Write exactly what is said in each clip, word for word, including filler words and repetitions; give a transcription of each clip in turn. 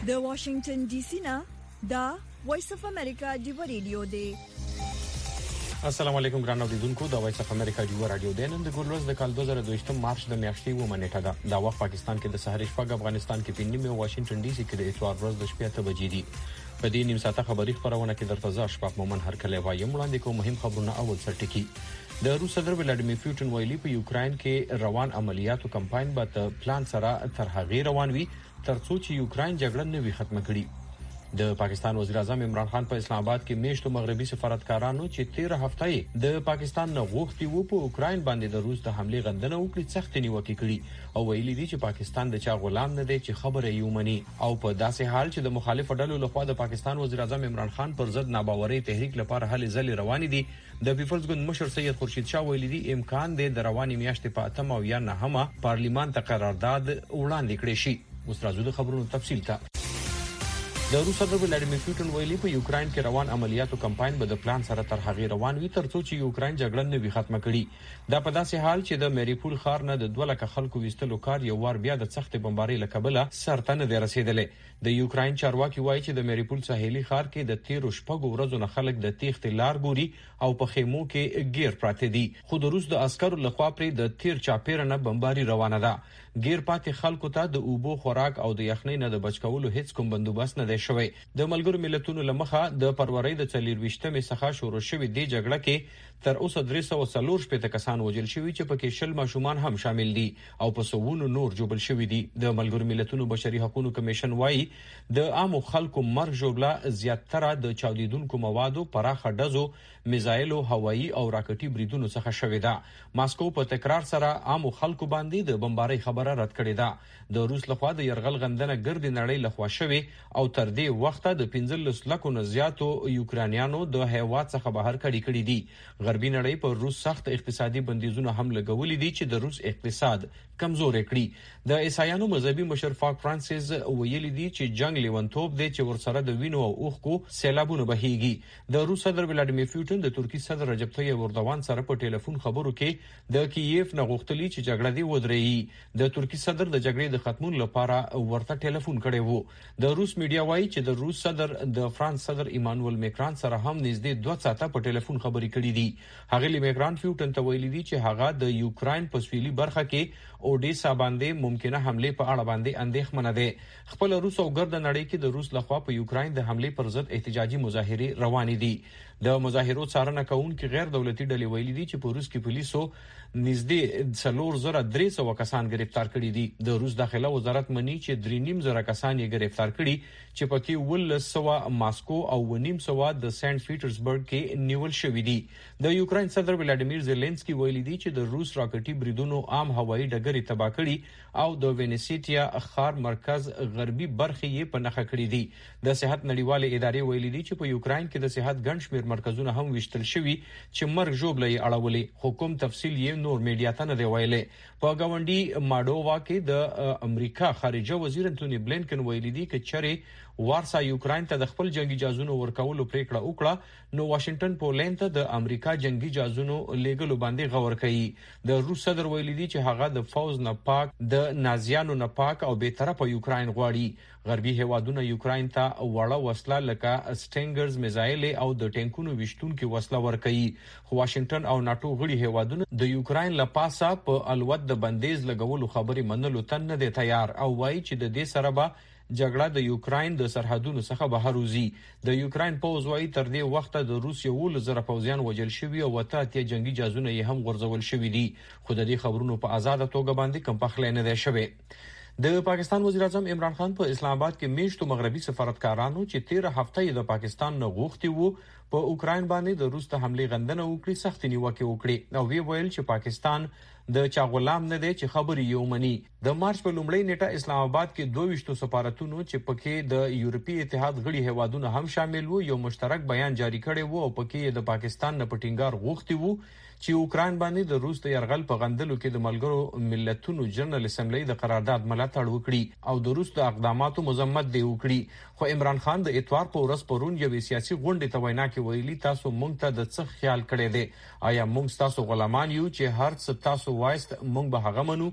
د واشنگټن ډي سي نه دا وایس اف امریکا دی ریډیو دی. السلام علیکم ګران اوریدونکو، دا وایس اف امریکا دی رادیو دی. نن د ګورلوز د کال دوه زره دوه یم مارچ د میاشتې و منېټه ده. دا وخت پاکستان کې د سحر شپږ، افغانستان کې په نیمه، واشنگټن ډي سي کې د اتوار ورځ د شپې اته بجې دي. په دې نیم ساعته خبري خبرونه کې درته ځا شپږ مومن هر کله وایم وړاندې کوم مهم خبرونه. اول سرټکی د روس صدر ولادیمیر پوتین ویلي په یوکرين کې روان عملیاتو کمپاین به د پلان سره تر هغه روان وي ترڅو چې یوکرين جګړه نه وي ختمه کړي. د پاکستان وزیر اعظم عمران خان په اسلام آباد کې میشتو مغربي سفارتکارانو چې تیره هفته د پاکستان نه غوښتي وو په اوکرين باندې د روس د حمله غندنه وکړي سخت نیوکه کړي او ویلي دي چې پاکستان د چا غلام نه دی چې خبره یې ومني. او په داسې حال چې د مخالف ډلو لخوا د پاکستان وزیر اعظم عمران خان پر ضد ناباوري تحریک لپاره هلې ځلې روان دي، د پیپلز ګوند مشر سید خورشید شاه ویلي دي امکان دی د رواني میاشتې په اتم او یا نهمه پارلیمان ته قرارداد وړاندې کړي شي. اوس راځو د خبرونو تفصیل ته. د روس صدر ولادیمیر پوتین ویلي په یوکرين کې روان عملیاتو کمپاین به د پلان سره تر هغه روان وي ترڅو چې یوکرين جګړه نه وي ختمه کړي. دا په داسې حال چې د میریپول ښار نه د دوه لکه خلکو وستلو کار یو وار بیا د سخت بمبارۍ له کبله سرته نه دی رسیدلې. د یوکرين چارواکي وایي چې د میریپول ساحلي ښار کې د تیرو شپږو ورځو نه خلک د تیښتې لار ګوري او په خیمو کې ګیر پراته دي، خو د روس د عسکرو لخوا پرې د تیر چاپیره نه بمباري روانه ده. ګیر پاتې خلکو ته د اوبو خوراک او د یخنۍ نه د بچ کولو هیڅ کوم بندوبست نه دی شوی. د ملګرو ملتونو لمخه د فروری د څلور ویشتمې څخه شروع شوې د جګړه کې تر اوسه درې سوه څلور شپېته کسان وژل شوي چې پکې شل ماشومان هم شامل دي او په سوونو نور جوړل شوي دي. د ملګرو ملتونو بشري حقوقو کمیشن وایي د عامو خلکو مرګ جوړه زیاتره د چاودیدونکو موادو، پراخه ډزو، میزایلو، هوایي او راکټي بریدونو څخه شوې ده. ماسکو په تکرار سره عامو خلکو باندې د بمبارۍ خبره رد کړې ده. د روس لخوا د يرغل غندنه ګرد نړۍ لخوا شوې او تر دې وخته د پنځلس لکو نه زیاتو یوکرانیانو د هیواد څخه بهر کړي کړي دي. غربي نړۍ پر روس سخت اقتصادي بندیزونه هم لګولي دي چې د روس اقتصاد کمزور کړي. د عیسایانو مذهبي مشر فاک فرانسیس ویلي دي چې جنگ لیونتوب دی چې ورسره د وینو او اوښکو سیلابونه بهيږي. د روس صدر ولادیمیر پوتین د ترکی صدر رجب طیب اردوغان سره په ټلیفون خبرو کې د کیف نه غوښتلی چې جګړه دی ودرېږي. د ترکی صدر د جګړې د ختمون لپاره ورته ټلیفون کړی وو. د روس میډیا وایي چې د روس صدر د فرانس صدر ایمانوئل میکران سره هم نږدې دوه ساعته په ټلیفون خبرې کړې دي. هغه میکران پوتین ته ویلي دي چې هغه د یوکرين په سویلي برخه کې اوډیسا باندې ممکنه حمله په اړه باندې اندېښمنه ده. خپل روس او ګرد نړۍ کې د روس لخوا په یوکرين د حمله پر ضد احتجاجي مظاهره روانې دي. د مظاهرو څارنه کوونکي غیر دولتي ډلې ویلي دي چې په روس کې پولیسو نږدې څلور زره درې سوه کسان گرفتار کړي دي. د روس داخله وزارت مني چې درې نیم زره کسان یې گرفتار کړي چې پکې ولس سوه ماسکو او نیم سوه د سنت پیټرزبرګ کې نیول شوې دي. د یوکرين صدر ولادیمیر زيلنسکي ویلي دي چې د روس راکټي بریدونو عام هوایي ډګر تباه کړي او د وینیسیټیا ښار مرکز غربي برخې یې په نښه کړې دي. د صحت نړیوالې ادارې ویلي دي چې په یوکرين کې د صحت ګڼ شمېر مرکزونه هم وشتل شوي چې مرګ ژوبله یې اړولې. حکومت تفصیل یې نور میډیا ته نه دی ویلي. په گاونډي ماډووا کې د امریکا خارجه وزیر انټونی بلینکن ویلي دي چې چېرې وارسا یوکرين ته د خپل جنگي جازونو ورکولو پریکړه وکړه نو واشنگټن پولند ته د امریکا جنگي جازونو لیګلو باندې غور کوي. د روس صدر ویلي دي چې هغه د فوز نه پاک، د نازیانو نه پاک او به طرفه یوکرين غواړي. غربي هیوادونه یوکرين ته وړه وسله لکه سټینګرز، میزایل او د ټینکونو وشتونکو وسله ورکوي. خو واشنگټن او ناتو غړي هیوادونه د یوکرين لپاسه په الوت د بندیز لګولو خبري منلو ته نه دي تیار او وایي چې د دې سره به جګړه د یوکرين د سرحدونو څخه بهر وځي. د یوکرين پوځ وایي تر دې وخته د روس یو ول زره پوځیان وژل شوي او وته اتیا جنگي جازونه یې هم غورځول شوي دي. خو د دې خبرونو په آزاد توګه باندې کم پخلی نه دی شوی. د پاکستان وزیر اعظم عمران خان په اسلام آباد کې میشتو مغربي سفارتکارانو چې تیره هفته د پاکستان نه غوښتي وو په اوکرين باندې د روس ته حمله غندنه وکړي سخت نیوکه وکړي او وی ویل چې پاکستان د چا غلام نه دی چې خبري یو مني. د مارچ په لومړۍ نیټه اسلام آباد کې دوه ویشتو سفارتونو چې پکې د یورپی اتحاد غړي هیوادونه هم شامل وو یو مشترک بیان جاری کړی وو او پکې د پاکستان نه پټینګار غوښتي وو چې اوکرين باندې د روس د يرغل په غندلو کې د ملګرو ملتونو جنرال اسمبلی د قرارداد ملاتړ وکړي او د روس د اقداماتو مذمت دی وکړي. خو عمران خان د اتوار په ورځ پرون یو سیاسي غونډه ته وینا کې ویلي تاسو مونږ ته د څه خیال کړی دی؟ آیا مونږ تاسو غلامان یو چې هر څه تاسو وایست مونږ به هغه منو؟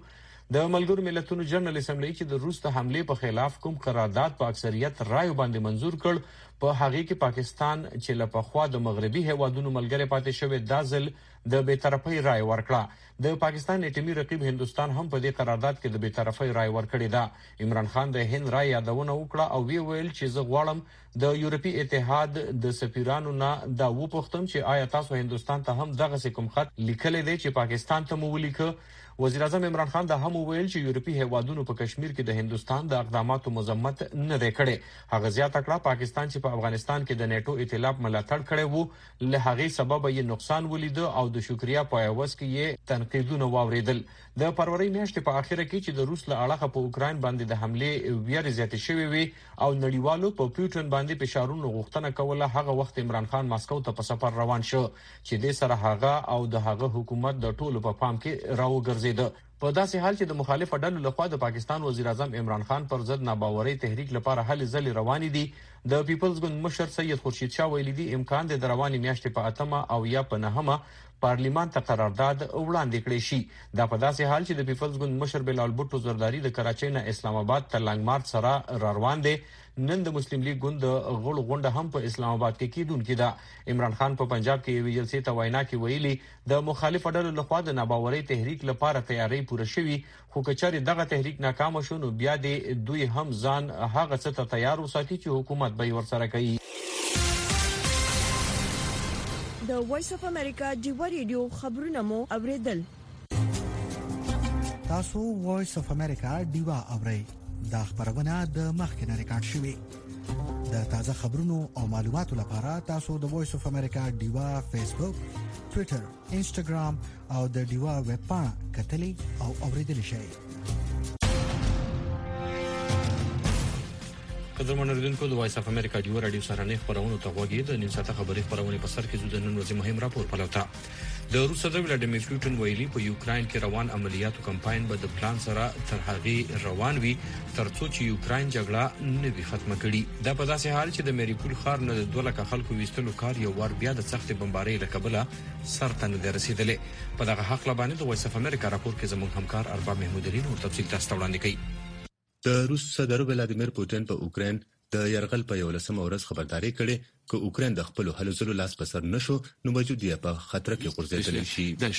د ملګرو ملتونو جنرال اسمبلی چې د روس د حمله په خلاف کوم قرارداد په اکثریت رائے باندې منزور کړ، په هغه کې پاکستان چې له پخوا د مغربي هیوادونو ملګری پاتې شوی د ځل د بی‌طرفۍ رائے ورکړه. د پاکستان اټومي رقیب هندستان هم په دې قرارداد کې د بی‌طرفۍ رائے ورکړې ده. عمران خان د هند رائے یادونه وکړه او وی ویل چې زه غواړم د یورپی اتحاد د سفیرانو نه دا وپوښتم چې آیا تاسو هندستان ته هم دغه کوم خط لیکلی دی چې پاکستان ته مو ولیکه. وزیر اعظم عمران خان دا هم ویل چې یورپی هیوادونو په کشمیر کې د هندستان د اقداماتو مذمت نه دی کړی. هغه زیاته کړه پاکستان چې په افغانستان کې د نیټو ائتلاف ملاتړ کړی وو، له هغې سبب یې نقصان ولید او د شکریا په عوض کې یې تنقیدونه واوریدل. د فروری میاشتې په اخره کې چې د روس له اړخه په اوکراین باندې د حمله ویرې زیاتې شوې وي او نړیوالو په پیوټن باندې فشارونو غوښتنه کوله، هغه وخت عمران خان ماسکو ته په سفر روان شو چې د سره هغه او د هغه حکومت د ټولو په پام کې راوګرځیده. په داسې حال چې د مخالف ډلو لخوا د پاکستان وزیر اعظم عمران خان پر ضد ناباوري تحریک لپاره هلې ځلې روانې دي، د پیپلز ګوند مشر سید خورشید شاه ویلي دي امکان د روانې میاشتې په اتمه او یا په نهمه پارلیمان ته قرارداد وړاندې کړی شي. دا په داسې حال چې د پیپلز ګوند مشر بلال بوټو زرداری د کراچۍ نه اسلام آباد ته لنګ مارچ سره را روان دي. نن د مسلم لیگ ګوند غړو غونډه هم په اسلام آباد کې کیدونکې ده. عمران خان په پنجاب کې یو جلسې ته وینا کې ویلي د مخالف ډلو لخوا د ناباوري تحریک لپاره تیاری پوره شوی، خو کچاري دغه تحریک ناکام شو نو بیا د دوی هم ځان هغه څه ته تیار وساتي چې حکومت به ورسره کوي. د وایس اف امریکا ډیوا ریډیو خبرونه مو اوریدل. تاسو وایس اف امریکا ډیوا اورئ. دا خبرونه د مخکنه ریکارډ شوې. د تازه خبرونو او معلوماتو لپاره تاسو د وایس اف امریکا ډیوا فیسبوک، ټوئیټر، انسټاګرام او د ډیوا ویب پاڼه کتلی او اوریدل شئ. قدرمن اوریدونکو د وایس اف امریکا ډیوا رادیو سره خبرونه ته غوږی د نن ساعته خبري خبرونه په سر کې زو د نن ورځې مهم راپور پلوتا. د روس صدر ولادیمیر پوتین ویلي په یوکراین کې روان عملیاتو کمپاین به د پلان سره تر هغه روان وي ترڅو چې یوکراین جګړه نه وي ختمه کړي. دا په داسې حال چې د میریپول ښار نه د دوه لکه خلکو ویستلو کار یو ور بیا د سخت بمبارۍ له کبله سرته نه رسیدلې. په دغه حق لبانې د وایس اف امریکا راپور کې زموږ همکار ارباب محمود علي نور تفصیل تاسو ته وړاندې کوي. د روس صدر ولادیمیر پوتین په اوکراین د یرغل په یولسمه ورځ خبرداري کړې چې اوکراین د خپل هلو ځلو لاس بسر نشو نو موجود دی په خطر کې غورځېدل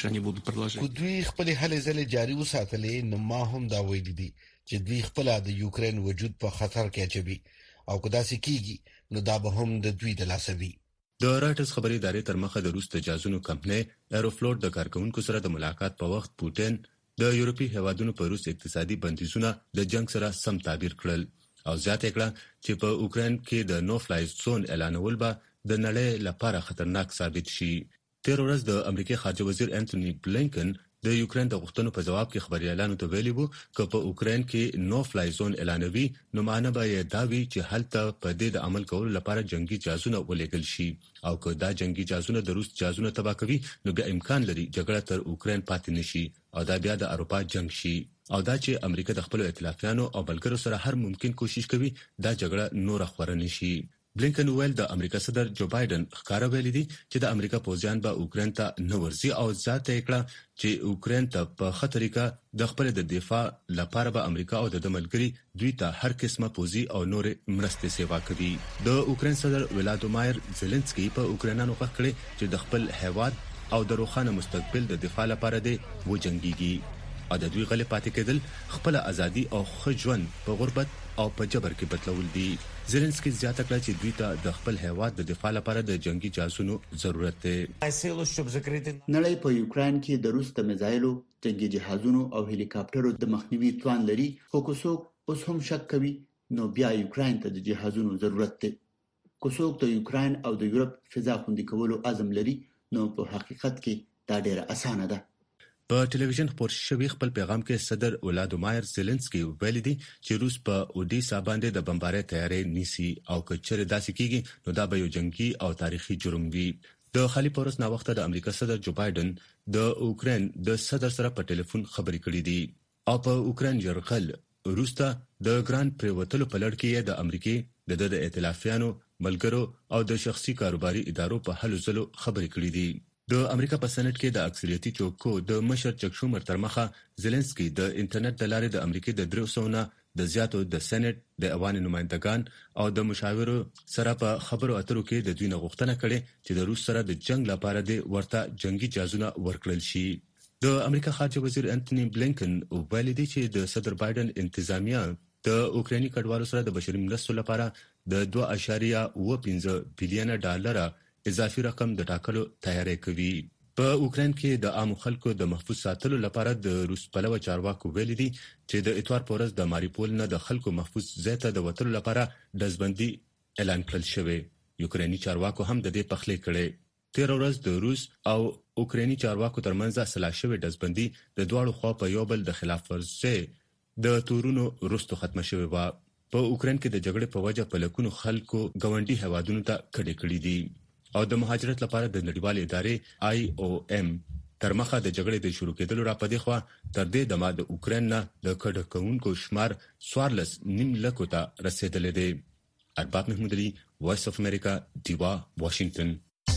شي. کو دوی خپل هلو ځلې جاري وساتلې نو ما هم دا ویلي دي چې دوی خپل د یوکراین وجود په خطر کې اچوي او کدا سې کیږي نو دا به هم د دوی د لاس وي. د راټس خبري ادارې تر مخه د روس تجازونو کمپنۍ ایروفلوټ د کارکونکو سره د ملاقات په وخت پوتین د یورپی هیوادونو په روس اقتصادي بندیزونه د جنگ سره سم تعبیر کړل او زیاته کړه چې په اوکراین کې د نو فلای زون اعلانول به د نړۍ لپاره خطرناک ثابت شي. تیر ورځ د امریکای خارجه وزیر انټونی بلینکن د یوکراین د غوښتنو په جواب کې خبريالانو ته ویلي وو چې په اوکراین کې نو فلای زون اعلانوي نو معنی به یې دا وي چې هلته په دې د عمل کولو لپاره جنگي جهازونه ولېږل شي او که دا جنگي جهازونه د روس جهازونه تباه کوي نو بیا امکان لري جګړه تر اوکراین پاتې نشي او دا بیا د اروپا جنگ شي او دا چې امریکا د خپل ائتلافیانو او بلګرو سره هر ممکن کوشش کوي دا جګړه نور خور نه شي. بلینکن ویل د امریکا صدر جو بایدن ښکارا ویلي دي چې د امریکا پوځیان به اوکراین ته نه ورځي او ځاته کړه چې اوکراین ته په خطرېکا د خپل د دفاع لپاره به امریکا او د ملګری دوی ته هر قسمه پوځي او نور مرستې سیوا کوي. د اوکراین صدر ولادیمیر زيلنسکي په اوکراینانو غږ کړی چې د خپل هیواد او د روښانه مستقبل د دفاع لپاره دی وجنګيږي او د دوی غلې پاتې کېدل خپل ازادي او خجون په غربت او په جبر کې بدلول دي. زيلنسکي زیاته کړه چې دوی ته د خپل هیواد د دفاع لپاره د جنگي جاسونو ضرورت دی. نړۍ په یوکراین کې د روس د میزایلو، جنگي جهازونو او هلیکاپټرو د مخنیوي توان لري، خو که څوک اوس هم شک کوي نو بیا یوکراین ته د جهازونو ضرورت دی. که څوک د یوکراین او د یورپ فضا خوندي کولو عزم لري نو په حقیقت کې دا ډیره اسانه ده. په ټلویزیون خبر شوی خپل پیغام کې صدر ولادیمیر زيلنسکي ویلي دي چې روس په اودیسا باندې د بمبارۍ تیاری نیسي او که چیرې داسې کیږي نو دا به یو جنگي او تاریخي جرم وي. د خالي پورس نا وخت د امریکا صدر جو بایدن د اوکراین د صدر سره په ټلیفون خبرې کړې دي او په اوکراین يرغل روستا د ګران پریوتلو په لړ کې د امریکای د د ائتلافیانو ملګرو او د شخصي کاروباري ادارو په هلو ځلو خبرې کړې دي. د امریکا په سېنات کې د اکثریتي چوکو د مشر چک شومر تر مخه زيلنسکي د انټرنیټ د لارې د امریکا د درې سوه نه د زیاتو د سېنات د ایوان نمائندگان او د مشاورو سره په خبرو اترو کې د دوی غوښتنه کړې چې د روس سره د جنگ لپاره د ورته جنگي جازونه ورکړل شي. د امریکا خارجه وزیر انټونی بلینکن ویلي دی چې د صدر بایدن انتظامیه د اوکراني کډوالو سره د بشري مرستو لپاره د دوه اعشاریه اوه پنځه بلین ډالر اضافي رقم د ټاکلو تیاری کوي. په اوکران کې د عام خلکو د محفوظ ساتلو لپاره د روس پلوه چارواکو ویلي دي چې د اتوار پورز د ماریپول نه د خلکو محفوظ ځای ته د وتلو لپاره دزبندي اعلان کړل شوی. یوکراني چارواکو هم د دې پخلی کړي. تیر ورځ د روس او اوکراني چارواکو ترمنځ اصلاح شوی دزبندي د دواړو خوا په یو بل د خلاف ورزي د تورونو وروسته ختم شوی و. په اوکران کې د جګړې په وجه په لکونو خلکو ګاونډي هوادونو ته کډې کړې دي او د مهاجرت لپاره د نړیوالې ادارې آی او ام تر مخه د جګړې د شروع کېدلو را پدې خو تر دې د ما د اوکران نه د کډکونکو شمار سوارلس نیم لکو ته رسیدلې دی. ارباب محمود علي، وایس اف امریکا، دیوا، واشنگټن.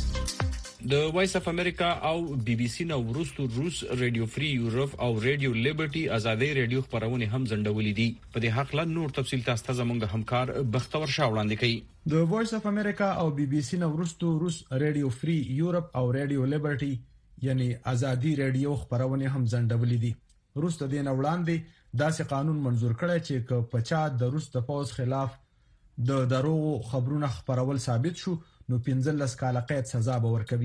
د وایس اف امریکا او بي بي سي نو ورستو روس رادیو فری یورپ او رادیو لیبرټي ازادي رادیو خبرونه هم زندولې دي. په دې حق لا نور تفصيل تاسو ته زموږ همکار بختور شاه وړاندې کوي. د وایس اف امریکا او بي بي سي نو ورستو روس رادیو فری یورپ او رادیو لیبرټي یعنی ازادي رادیو خبرونه هم زندولې دي. روس د دې وړاندې داسې قانون منزور کړی چې ک پچا د روس د پوز خلاف د دروغ خبرونه خبرول ثابت شو نو پنځلس کاله قید سزا به ورکوي.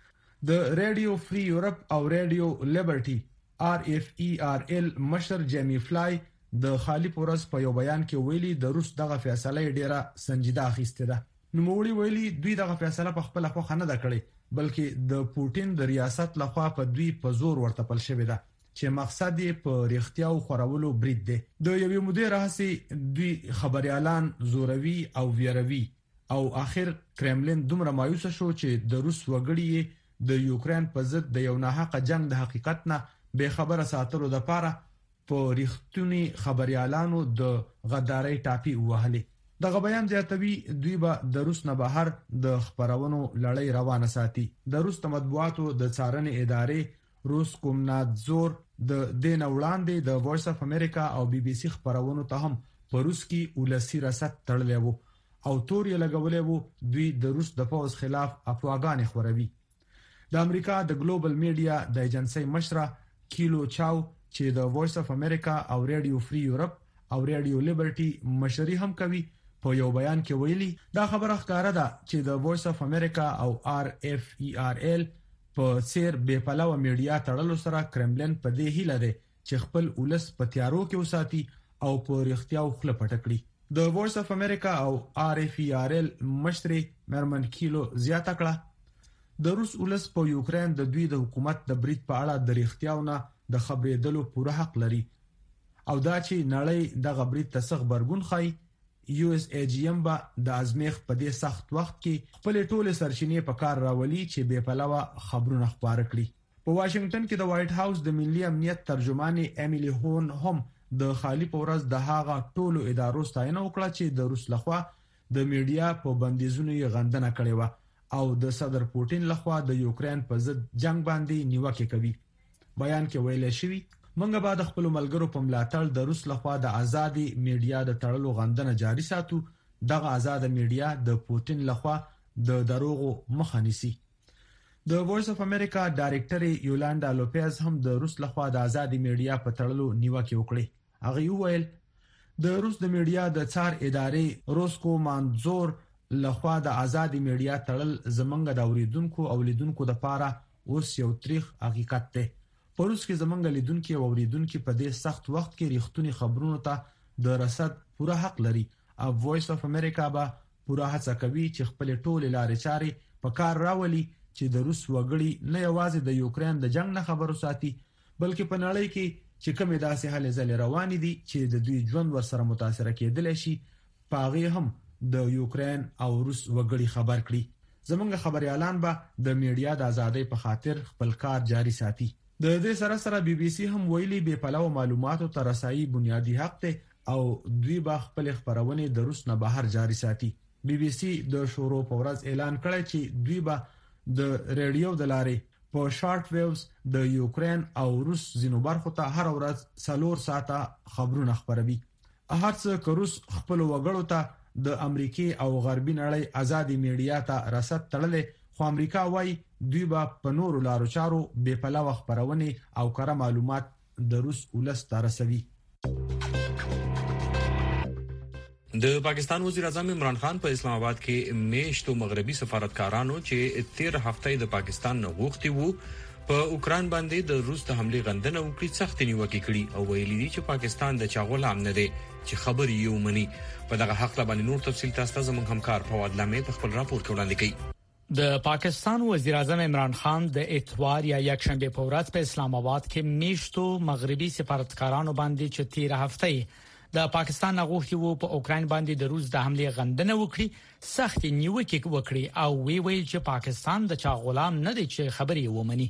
د رادیو فری یورپ او رادیو لیبرټي آر اف ای آر ال مشر جیمی فلای د خالی پورس په یو بیان کې ویلي د روس دغه فیصله ډیره سنجیده اخیسته ده. نو موړي ویلي دوی دغه فیصله په خپل خو نه ده کړې بلکې د پوتین د ریاست لخوا په دوی په زور ورته پل شوی ده چې مقصد یې په ریښتیا او خورولو برید دی. د یوې مودې راهسي دوی خبريالان زوروي او ویروي او اخر کرملین دومره مایوس شو چې د روس وګړي د یوکرين په ضد د یو ناحقه جنگ د حقیقت نه به خبره ساتلو د پاره په ریښتونی خبريالانو د غدارۍ ټاپي وهلي. دغه بیان زیاتوي دوی به د روس نه بهر د خبرونو لړۍ روانه ساتي. د روس د مطبوعاتو د څارنې ادارې روس کومنادزور د دین وړاندې د وایس اف امریکا او بي بي سي خبرونو ته هم په روس کې ولسی رسد تړلې وو او تور یې لګولې وو دوی د روس د پوز خلاف افواګان خوروي. د امریکا د ګلوبل میډیا د ایجنسی مشره کیلو چاو چې د وایس اف امریکا او رادیو فری یورپ او رادیو لیبرټي مشري هم کوي په یو بیان کې ویلي دا خبره ښکاره ده چې د وایس اف امریکا او آر اف ای آر ال په سیر بې پلوه میډیا تړلو سره کرملین په دې هیله ده چې خپل ولس په تیارو کې وساتي او په رښتیا خپل پټکړي. د وایس اف امریکا او آر اف ای آر ال مشري مرمن کیلو زیاته کړه د روس ولس په یوکرين د دوی د حکومت د برید په اړه د رښتیاونه د خبرېدلو پوره حق لري او دا چې نړۍ د غبرید ته خبرګون خای یو اس ای جی ام با د ازمیخ په دې سخت وخت کې خپل ټوله سرچینې په کار راولي چې بې پلوه خبرونه خبره کړي. په واشنگټن کې د وایټ هاوس د ملي امنیت ترجمانې امیلی هون هم د خالی پورز د هاغه ټولو ادارو ستاینه وکړه چې د روس لخوا د میډیا په بندیزونو یې غندنه کړې و او د صدر پوتین لخوا د یوکرين په ضد جنگ باندې نیوکه کوي. بیان کې ویل شوی موږ به د خپل ملګرو په ملاتړ د روس لخوا د ازادي میډیا د تړلو غندنه جاري ساتو. دغه آزاد میډیا د پوتین لخوا د دروغو مخه نیسي. د وایس اف امریکا ډایرکټر یولاندا لوپیز هم د روس لخوا د ازادي میډیا په تړلو نیوکه وکړه. هغه ویل د روس د میډیا د څار ادارې روسکو مانزور لخوا د ازادي میډیا تړل زمنګ د اوریدونکو او لیدونکو د پاره اوس یو تاریخ حقیقت ده. په روس کې زمنګ لیدونکو او اوریدونکو په دې سخت وخت کې ریښتونی خبرونو ته د رسد پوره حق لري او وایس اف امریکا به پوره هڅه کوي چې خپل ټول لارې چاري په کار راولي چې د روس وګړي نه یوازې د یوکرين د جنگ نه خبرو ساتي بلکې په نړۍ کې چې کومه داسې حالې زل روان دي چې د دوی ژوند ورسره متاثر کېدل شي پاغي هم د یوکرين او روس وګړي خبر کړي. زمونږ خبريالان به د میډیا د ازادۍ په خاطر خپل کار جاري ساتي. د دې سره سره بي بي سي هم ویلي بې پلوه معلوماتو ته رسایي بنیادی حق ته او دوی به خپل خبرونه د روس نه بهر جاري ساتي. بي بي سي د شورو په ورځ اعلان کړی چې دوی به د ریډیو د لارې په شارټ ویوز د یوکرين او روس زینو برخو ته هر ورځ څلور ساعته خبرونه خبروي. هر څه که روس خپل وګړو ته د امریکای او غربي نړۍ آزادي میډیا ته رسد تړلې، خو امریکا وايي دوی به په نورو لارو چارو بې پلوه خبرونه او کره معلومات د روس ولس ته رسوي. د پاکستان وزیر اعظم عمران خان په اسلام آباد کې میشتو مغربي سفارتکارانو چې تیر هفته د پاکستان نه غوښتي وو په اوکران باندې د روس د حمله غندنه وکړي سخت نیوکه کړي او ویلي دي چې پاکستان د چا غلام نه دی چې خبري یو مني. په دغه حق باندې نور تفصیل تاسو ته زموږ همکار فواد لامه په خپل راپور کې وړاندې کړي. د پاکستان وزیر اعظم عمران خان د اتوار یا یکشنبه په ورځ په اسلام آباد کې میشتو مغربي سفارتکارانو باندې چې تیر هفته د پاکستان غوښتي وو په اوکران باندې د روس د حمله غندنه وکړي سخت نیوکه وکړي او وی ویل چې پاکستان د چا غلام نه دی چې خبري ومني.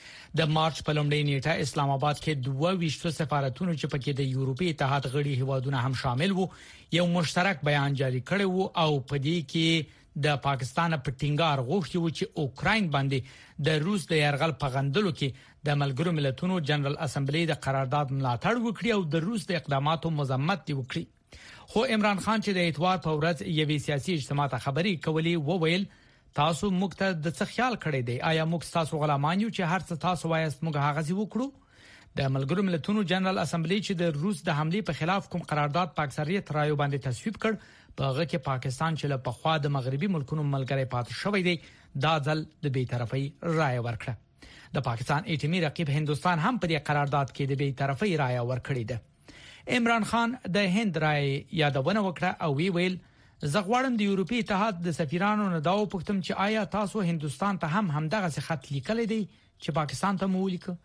د مارچ په لومړۍ نیټه اسلام آباد کې دوه ویشتو سفارتونو چې پکې د یورپی اتحاد غړي هیوادونه هم شامل وو یو مشترک بیان جاری کړی وو او په دې کې د پاکستان په ټینګار غوښتي وو چې اوکرين باندې د روس د يرغل په غندلو کې د ملګرو ملتونو جنرال اسمبلی د قرارداد ملاتړ وکړي او د روس د اقداماتو مذمت وکړي. خو عمران خان چې د اتوار په ورځ یوې سیاسي اجتماع ته خبري کولې وویل تاسو موږ ته د څه خیال کړی دی؟ آیا موږ تاسو غلامان یو چې هر څه تاسو وایست موږ هغه ځي وکړو؟ د ملګرو ملتونو جنرال اسمبلی چې د روس د حمله په خلاف کوم قرارداد په اکثریت رایو باندې تصویب کړ په هغه کې پاکستان چې له پخوا د مغربي ملکونو ملګری پاتې شوی دی دا ځل د بی‌طرفۍ رایه ورکړه. د پاکستان ایټمی رقیب هندستان هم په دې قرارداد کې د بی‌طرفۍ رایه ورکړې ده. عمران خان د هند رایه یادونه وکړه او وی ویل زه غواړم د یورپی اتحاد د سفیرانو نه دا وپوښتم چې آیا تاسو هندستان ته هم همدغه خط لیکلی دی چې پاکستان ته مو ولیکه؟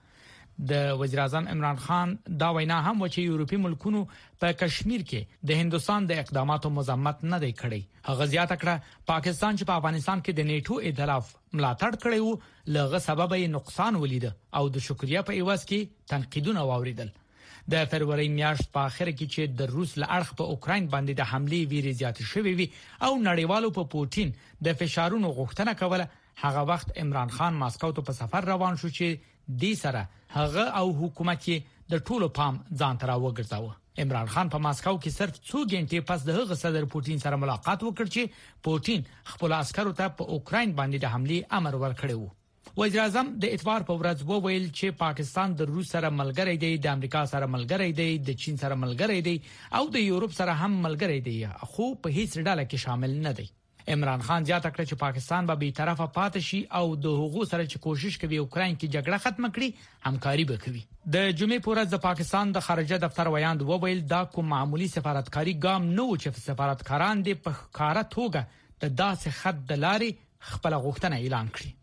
د وزیر اعظم عمران خان دا وینا هم و چې یورپی ملکونو په کشمیر کې د هندستان د اقداماتو مذمت نه دی کړی. هغه زیاته کړه پاکستان چې په افغانستان کې د نیټو ائتلاف ملاتړ کړی وو لغه سبب یې نقصان ولید او د شکریا په ایواز کې تنقیدونه واوریدل. د فروری میاشت په اخر کې چې د روس له اړخ په اوکرين باندې د حمله ویری زیات شوې وي او نړیوالو په پوتین د فشارونو غوښتنه کوله هغه وخت عمران خان ماسکو ته په سفر روان شو چې د سره هغه او حکومت یې د ټولو پام ځان ته راوګرځاوه. عمران خان په ماسکو کې صرف څو غنټې پس د هغه صدر پوتین سره ملاقات وکړ چې پوتین خپل عسکرو ته په اوکرين باندې د حمله امر ورکړی وو. وزیر اعظم د اتوار په ورځ وویل چې پاکستان د روس سره ملګری دی، د امریکا سره ملګری دی، د چین سره ملګری دی او د یورپ سره هم ملګری دی خو په هیڅ ډله کې شامل نه دی. عمران خان زیاته کړ چې پاکستان به بې طرفه پاتې شي او د هغو سره چې کوشش کوي اوکرين کې جګړه ختم کړي همکاري وکړي. د جمعې په ورځ د پاکستان د خارجه دفتر ویاند وویل دا کوم معمولی سفارتکاری ګام نه و چې سفارتکاران د په ښکارا توګه د داسې خط د لارې خپل غوښتنه اعلان کړي.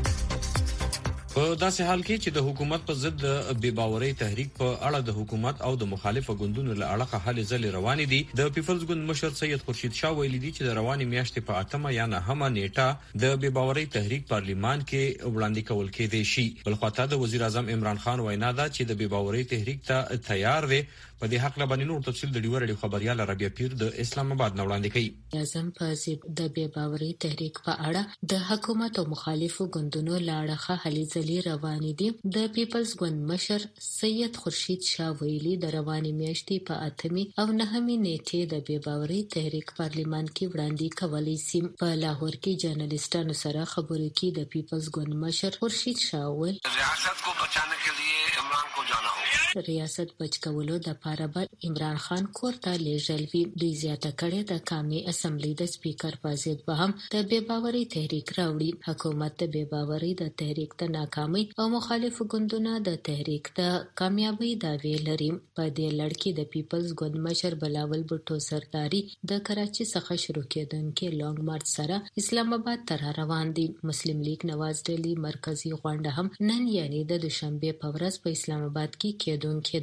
په داسې حال کې چې د حکومت په ضد د بې باورۍ تحریک په اړه د حکومت او د مخالفه ګوندونو له اړخه هلې ځلې روانې دي. د پیپلز ګوند مشر سید خورشید شاه ویلي دي چې د روانې میاشتې په اتمه یا نهمه نیټه د بې باورۍ تحریک پارلیمان کې وړاندې کول کېدای شي. بل خواته د وزیر اعظم عمران خان وینا ده چې د بې باورۍ تحریک ته تیار دی. په دې حق باندې نور تفصیل د ډیور ډیو خبريال ربيع پیر د اسلام آباد نو وړاندې کوي. اعظم په د بې باورۍ تحریک په اړه د حکومت او مخالفو ګوندونو لاړه هلې ځلې روانې دي. د پیپلز ګوند مشر سید خورشید شاه ویلي د روانې میاشتې په اتمې او نهمې نیټې د بې باورۍ تحریک پارلیمان کې وړاندې کولای شي. په لاهور کې جرنالستانو سره خبرې کې د پیپلز ګوند مشر خورشید شاه ویل ریاست کو بچانے کے لیے عمران کو جانا ہوگا. ریاست بچ کولو د پاره بل عمران خان کور ته لیږل وی. دوی زیاته کړې د قومي اسمبلی د سپیکر په ضد به هم د بې باورۍ تحریک راوړي. حکومت د بې باورۍ د تحریک د ناکامۍ او مخالف ګوندونو د تحریک د کامیابی دعوی لري. په دې لړ کې د پیپلز ګوند مشر بلاول بوټو سرداری د کراچي څخه شروع کېدونکې لانګ مارچ سره اسلام آباد ته روان دي. مسلم لیگ نواز ډلې مرکزی غونډه هم نن یعنی د دوشنبه په ورځ په اسلام آباد کې کېدونکې ده.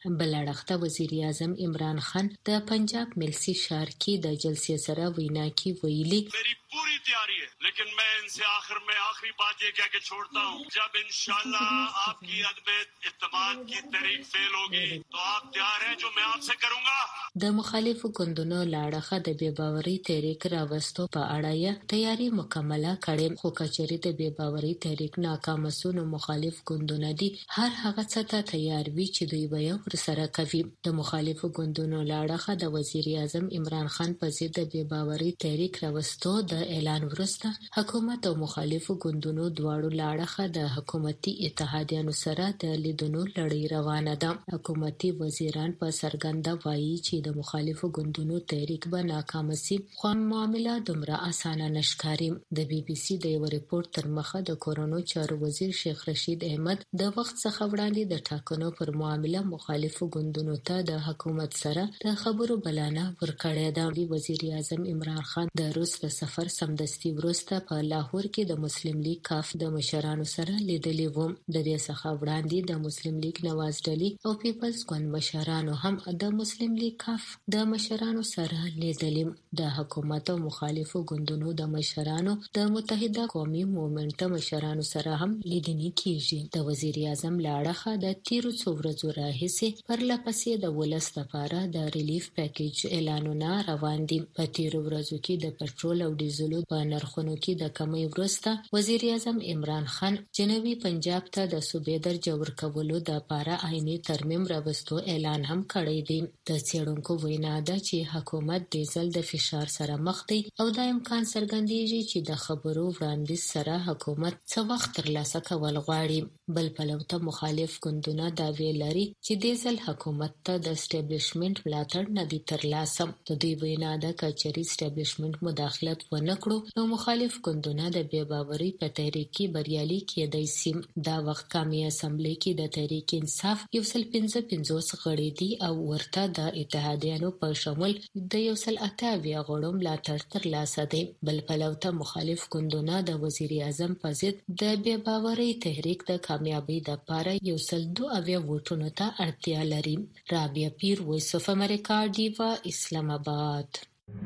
بلړخته وزیر اعظم عمران خان د پنجاب ملسی شهر کې د جلسې سره وینا کې ویلي पूरी तैयारी है, लेकिन मैं इनसे आखिर में आखिरी बात ये कह के छोड़ता हूँ, जब इंशाल्लाह आपकी अदम इत्तेमाद की तहरीक फेल होगी तो आप तैयार हैं जो मैं आपसे करूँगा. د مخالفو ګوندونو لاړخه د بې باورۍ تحریک راوستو په اړه یې تیاری مکمله کړې، خو کچېرې د بې باورۍ تحریک ناکام سونو مخالف ګوندونه دي هر هغه څه ته تیار وي چې دوی به یې ورسره کوي. د مخالفو ګوندونو لاړخه د وزیر اعظم عمران خان په ضد د بې باورۍ تحریک راوستو د اعلان وروسته حکومت او مخالفو ګوندونو دواړو لاړخه د حکومتي اتحادیانو سره د لیدونو لړۍ روانه ده. حکومتي وزیران په څرګنده وایي چې د مخالفو ګوندونو تحریک به ناکام شي، خو معامله دومره اسانه نشکاري. د بي بي سي د یو ریپورت تر مخه د کورونو چارو وزیر شیخ رشید احمد د وخت څخه وړاندې د ټاکنو پر معامله مخالفو ګوندونو ته د حکومت سره د خبرو بلانه ورکړې ده. وزیر اعظم عمران خان د روس د سفر سمدستي وروسته په لاهور کې د مسلم لیگ کاف د مشرانو سره لیدلي وو. د دې څخه وړاندې د مسلم لیگ نواز ډلي او پیپلز ګوند مشرانو هم د مسلم لیگ کاف د مشرانو سره لیدلي. د حکومت او مخالفو ګوندونو د مشرانو د متحده قومي موومنټ مشرانو سره هم لیدنې کیږي. د وزیر اعظم لاړخه د تیرو څو ورځو راهیسې پر لپسې د ولس لپاره د ریلیف پیکیج اعلانونه روان دي. په تیرو ورځو کې د پټرول او ډیزلو په نرخونو کې د کمی وروسته وزیر اعظم عمران خان جنوبي پنجاب ته د صوبې درجه ورکولو د لپاره عیني ترمیم راوستو اعلان هم کړی دی. د څېړونکو وینا ده چې حکومت د ځل د فشار سره مخ دی او د امکان څرګندېږي چې د خبرو وړاندیز سره حکومت څه وخت ترلاسه کول غواړي. بل پلو ته مخالف ګوندونه دعوی لري چې د ځل حکومت ته د اسټابلیشمنت ملاتړ نه دی ترلاسه. د دوی وینا ده کچري اسټابلیشمنت مداخلت ونه کړو نو مخالف ګوندونه د بې باورۍ په تحریک کې بریالي کېدای شي. دا وخت قومي اسمبلی کې د تحریک انصاف یو سل پنځه پنځوس غړي دي او ورته د اتحادیانو په شمول د یو سل اته اویا غړو ملاتړ ترلاسه دی. بل پلو ته مخالف ګوندونه د وزیر اعظم په ضد د بې باورۍ تحریک د کامیابی لپاره یو سل دوه اویا ووټونو ته اړتیا لري. رابعه پیر، وایس اف امریکا، ډیوا، اسلام آباد.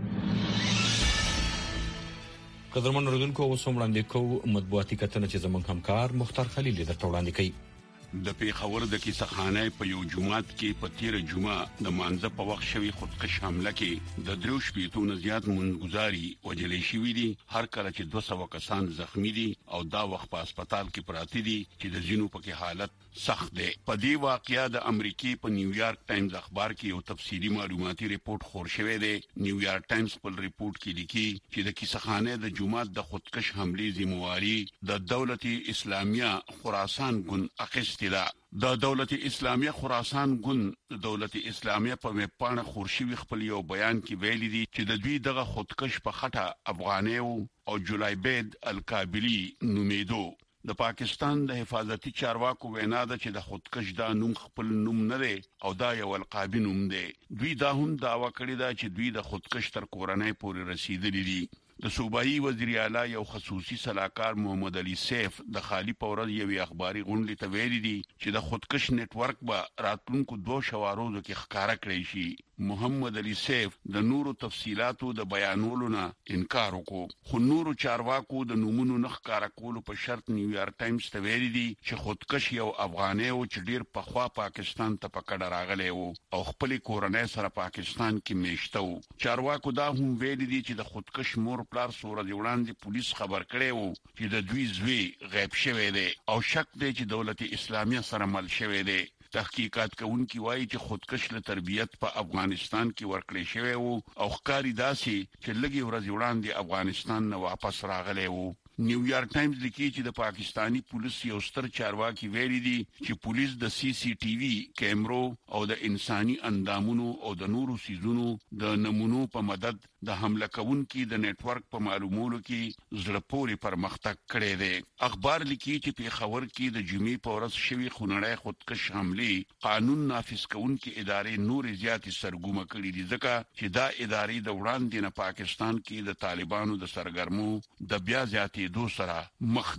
قدرمن اوریدونکو، اوس هم وړاندې کوو مطبوعاتي کتنه چې زموږ همکار مختار خلیل درته وړاندې کوي. د پیښور د کیسخانه په یو جمعات کې په تیر جمعه د مانځه په وخت شوی خودکش حمله کې د درو شپېتو نه زیات منځګزاري وجلې شوې دي. هر کله چې دوه سوه کسان زخمی دي او دا وخت په هسپتال کې پراته دي چې د ځینو پکې حالت سخت دی. په دې واقعیا د امریکای په نیویارک ټایمز اخبار کې یو تفصیلی معلوماتي ریپورت خور شوی دی. نیویارک ټایمز په ریپورت کې لیکي چې د کیسخانه د جمعات د خودکش حمله ذمہواری د دولت اسلامیه خراسان ګوند اخیست. د دولت اسلامیه خراسان ګوند د دولت اسلامیه په ویبپاڼه خورشي خپل یو بیان کې ویلي دي چې د دوی دغه خودکش په خټه افغانیو او جولایبید الکابلی نومیدو. د پاکستان د حفاظتي چارواکو وینا ده چې د خودکش دا نوم خپل نوم نه دی او دا یو القابي نوم دی. دوی دا هم داوا کړی دا چې دوی د خودکش تر کورنۍ پورې رسیدلی دي. د صوبایي وزیر اعلی یو خصوصي صلاحکار محمد علي سیف د خالی پورز یو اخباري غونډې ته ویلي دي چې د خودکش نت ورک به راتلونکو دوه شواروزو کې ښکارا کړی شي. محمد علي سیف د نورو تفصيلاتو د بیانولو نه انکار وکړ، خو نورو چارواکو د نومونو نه ښکارا کولو په شرط نیویارک ټایمز ته ویلي دي چې خودکش یو افغاني او چې ډیر پخوا پاکستان ته پکړه راغلی وو او خپل کورنۍ سره پاکستان کې میشته وو. چارواکو دا هم ویلي دي چې د خودکش مور پلار سوره دی وړاندې پولیس خبر کړي وو چې د دوی زوی غیب شوی دی او شک دی چې دولت اسلامیه سره مل شوی دی. تحقیقات کوونکي وایي چې خودکش له تربیت په افغانستان کې ورکړی شوی وو او ښکاری داسي چې لږی ورځ وړاندې افغانستان نه واپس راغلی وو. نیویارک ټایمز لیکي چې د پاکستانی پولیس یو ستر چارواکي ویلي دي چې پولیس د سی سی ټي وي کیمرو او د انساني اندامونو او د نورو سيزونو د نمونو په مدد د حمله کوونکي د نت ورک په معلومولو کې زړه پورې پرمختګ کړی دی. اخبار لیکي چې په خبر کې د جمعې په ورځ شوی خونړی خودکش حمله قانون نافذ کوونکي ادارې نور زیاتې سرګومه کړې دي ځکه چې دا ادارې د وړاندې نه پاکستان کې د طالبانو د سرګرمو د بیا زیاتې دو سره مخ دي.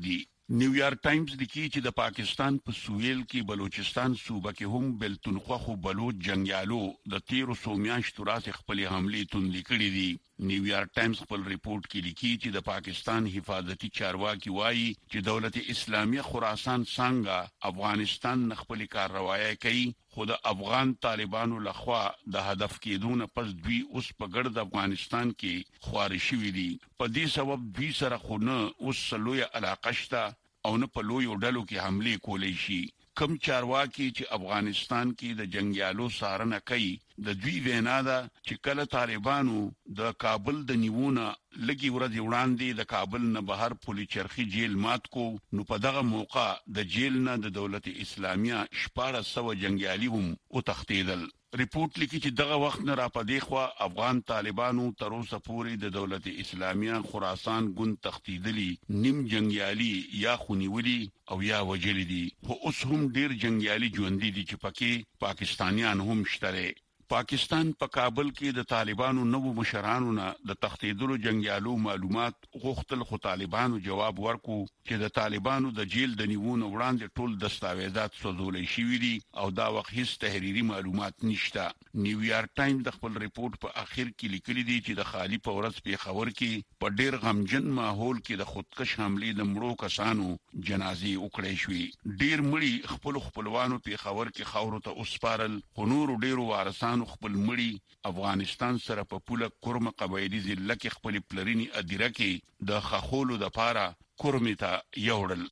نیویارک ټایمز لیکي چې د پاکستان په سویل کې بلوچستان صوبه کې هم بلتونخوا خو بلوچ جنگیالو د تیرو سو میاشتو راځي خپل حمله توندې کړې دي. نیویارک ټایمز خپل ریپورت کې لیکي چې د پاکستان حفاظتي چارواکي وایي چې دولت اسلامي خراسان څنګه افغانستان خپل کارروایي کوي، خو د افغان طالبانو لخوا د هدف کېدون پس دوی اوس په ګرد افغانستان کې خواري شوي دي. په دې سبب دوی سره خو نه اوس لوی علاقه شته او نه په لوی ډلو کې حمله کولای شي. کم چارواکي چې افغانستان کې د جنگیالو سارنه کوي د دوی وینا ده چې کله طالبانو د کابل د نیونه لګي ورځ وړاندې د کابل نه بهر پولی چرخي جیل مات کو، نو په دغه موقع د جیل نه د دولت اسلامیه شپږ سوه جنگیالي هم او تختیدل. ریپورت لیکي چې دغه وخت نه را پدې خو افغان طالبانو تر اوسه پورې د دولت اسلامیه خراسان ګوند تختیدلی نیم جنگیالي یا خونیولي او یا وجلی دي، خو اوس هم ډیر جنگیالي ژوند دي چې پکې پاکستانیان هم شته. پاکستان په کابل کې د طالبانو نوو مشرانو نه د تختیدلو جنگیالو معلومات غوښتل، خو طالبانو جواب ورکو چې د طالبانو د جیل د نیوونو وړاندې ټول دستاویزات سوزولې شوي دي او دا وخت هیڅ تحریري معلومات نشته. نیویارک ټایمز د خپل ریپورت په اخر کې لیکلي دي چې د خالی په ورځ په خبر کې په ډیر غمجن ماحول کې د خودکش حمله د مړو کسانو جنازې وکړې شوې. ډیر مړي خپل خپلوانو په خبر کې خاورو ته اوسپارل، خو نور ډیرو وارثانو خپل مړي افغانستان سره په پوله کورم قبایلی ضلع کې خپل پلرینی ادیره کې د خخولو د پاره کورمیتا یوړل.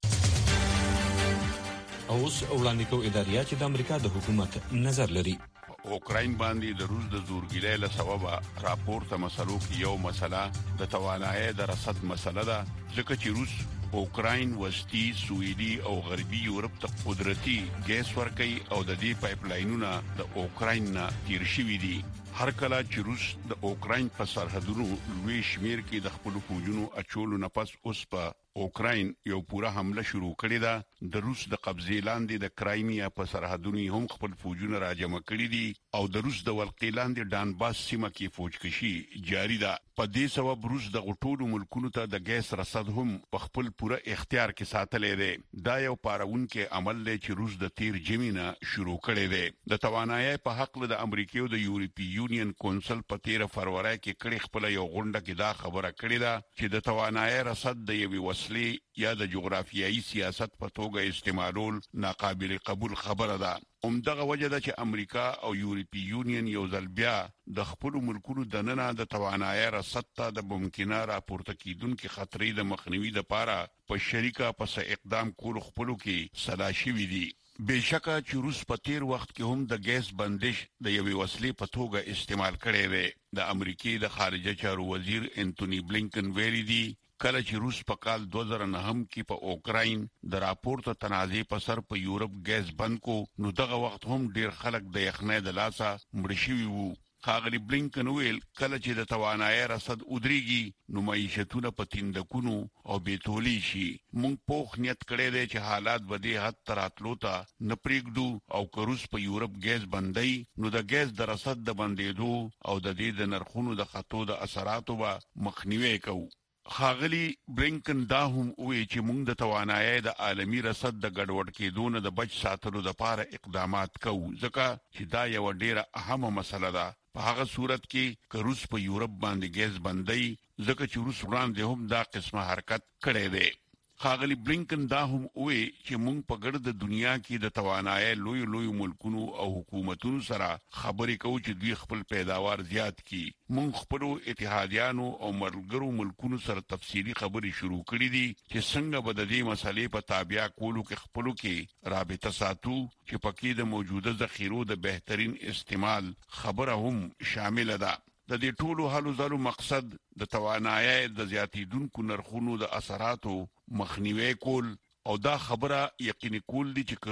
اوس وړاندې کو ادارې چې د امریکا د حکومت نظر لري. اوکراین باندې د روس د زورګیرۍ له سبب راپورته مسلو کې یو مسله د توانایي د رصد مسله ده، ځکه چې روس اوکراین وسطي سویډي او غربي یورپ ته قدرتي ګیس ورکوي او د دې پایپ لاینونه د اوکراین نه تیر شوي دي. هر کله چې روس د اوکراین په سرحدونو لوی شمیر کې د خپل فوجونو اچولو نه پس اوس په اوکراین یو پوره حمله شروع کړې ده. د روس د قبضې لاندې د کرایمیا په سرحدونو هم خپل فوجونه راجمع کړي دي او د روس د ولقې لاندې ډانباس سیمه کې فوجکشي جاری ده. په دې سبب روس د غټولو ملکونو ته د ګیس رصد هم په خپل پوره اختیار کې ساتلې ده. دا یو پارونکې عمل دی چې روس د تیر جمینا شروع کړی دی. د توانایي په حق له د امریکا او د یورپی یونین کونسل په تیر فروری کې کړي خپل یو غونډه کې دا خبره کړې ده چې د توانایي رصد د یوې وسلې یا د جغرافیایي سیاست په توګه استعمالول ناقابل قبول خبره ده. همدغه وجه ده چې امریکا او یورپی یونین یو ځل بیا د خپل ملکونو د ننه د توانایي رصد ته د ممکنه راپورته کیدونکو خطرې د مخنیوي لپاره په شریکه پس اقدام کول خپلو کې صلاح شوي دي. بهشکه چې روس په تیر وخت کې هم د ګیس بندش د یوې وسلې په توګه استعمال کړی دی. د امریکای د خارجه چارو وزیر انټونی بلینکن ویلي دی کله چې روس په کال دوه زره نه هم کې په اوکراین د راپورته تنازع په سر په یورپ ګیس بند کو، نو دغه وخت هم ډیر خلک د یخنۍ د لاسه مړ شوي وو. ښاغلي بلینکن ویل کله چې د توانایي رصد ودرېږي نو معیشتونه په تیندکونو او بیتولي شي. موږ پوخ نیت کړی دی چې حالات به دې حد ته راتلو ته نه پرېږدو او که روس په یورپ ګیس بندوي نو د ګیس د رصد د بندېدو او د دې د نرخونو د خطو د اثراتو به مخنیوی کوو. ښاغلي بلینکن دا هم وی چې موږ د توانایي د عالمي رصد د ګډوډ کېدو نه د بچ ساتلو لپاره اقدامات کوو، ځکه چې دا یو ډیره اهمه مسله ده. په هغه صورت کې که روس په یورپ باندې ګیس بندوي، ځکه چې روس وړاندې هم دا قسمه حرکت کړی دی. ښاغلي بلینکن دا هم وی چې موږ په ګرد دنیا کې د توانایي لوی لوی ملکونو او حکومتونو سره خبرې کوو چې دوی خپل پیداوار زیات کړي. موږ خپل اتحادیانو او ملګرو ملکونو سره تفصیلی خبرې شروع کړې دي چې څنګه به د دې مسلې په تابع کولو کې خپلو کې رابطه ساتو چې پکې د موجوده ذخیرو د بهترین استعمال خبره هم شامل ده. د دې ټولو حلو زلو مقصد د توانایي د زیاتیدونکو نرخونو د اثراتو مخنیوي کول او دا خبره یقیني کول دي چې روس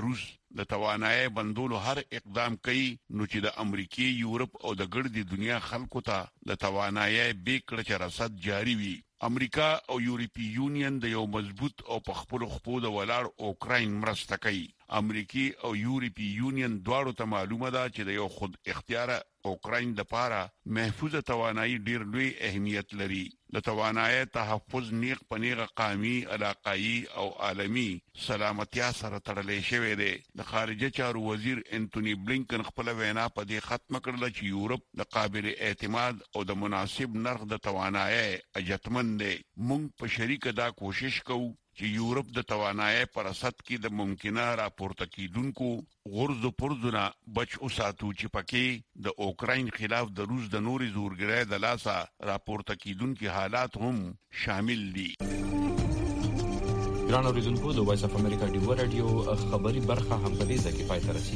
د توانایي بندولو هر اقدام کوي نو چې د امریکای یورپ او د ګرد دنیا خلکو ته د توانایي بیکړه چرصد جاری وي امریکا او یورپی یونین د یو مضبوط او په خپل خپو د ولاړ اوکراین مرسته کوي امریکای او یورپی یونین دواړو ته معلومه ده چې د یو خود اختیار اوکراین د پاره محفوظه توانایي ډیر لوی اهمیت لري د توانایي تحفظ نیغ پنیغه قومي علاقائی او عالمی سلامتیا سره تړلې شوې ده د خارجه چارو وزیر انټونی بلینکن خپل وینا په دې ختم کړل چې یورپ د قابل اعتماد او د مناسب نرخ د توانایي اجتمن دی مونږ په شریکه دا کوشش کوو چې یورپ د توانایي پر اساس کې د ممکنه راپورته کیدونکو غرض پرځونه بچ اوساتو چې پکې د اوکراین خلاف د روس د نوري زورګرۍ د لاسه راپورته کیدونکو حالات هم شامل دي ګران اوریدونکو د وایس اف امریکا ډیو رادیو خبری برخه هم په دې ځکه پای ته رسیدي